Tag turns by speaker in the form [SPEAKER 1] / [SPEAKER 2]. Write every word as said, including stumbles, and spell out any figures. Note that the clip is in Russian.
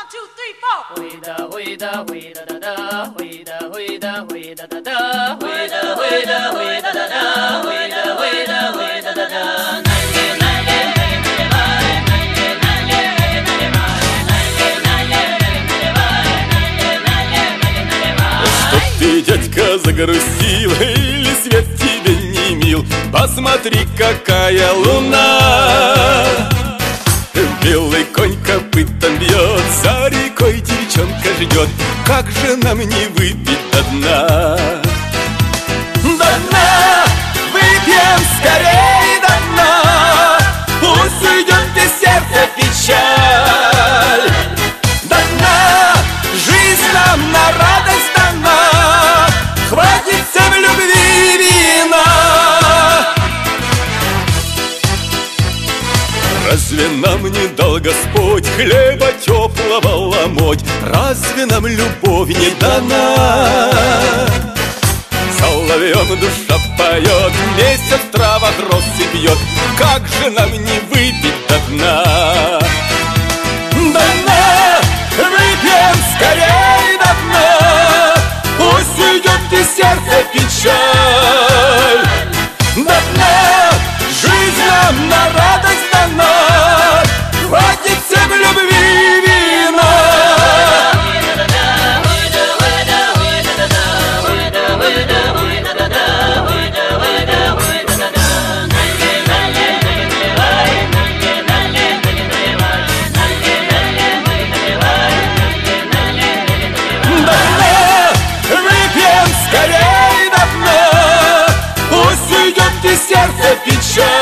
[SPEAKER 1] two, three, four.
[SPEAKER 2] Ой да, ой да, ой да да да, ой да, ой да, ой да да да, ой да, ой да, ой да да да, ой да, ой да, ой да да да.
[SPEAKER 3] Что ты, дядька, загрустил, или свет тебе не мил? Посмотри, какая луна! Белый конь копытом бьет, за рекой девчонка ждет. Как же нам не выпить до дна? До дна! Выпьем скорей до дна! Пусть уйдет без сердца печаль. До дна! Жизнь нам на радость дана, хватится в любви вина. Разве нам не дал Господь хлеба теплого ломоть? Разве нам любовь не дана? Соловьем душа поет, месяц в травах росы бьет. Как же нам не выпить до дна? До дна! Выпьем скорей до дна, пусть уйдет из сердца печаль. До дна! Жизнь нам на радость дана, хватится в любви вина. Скорей до дна, пусть уйдет из сердца печаль.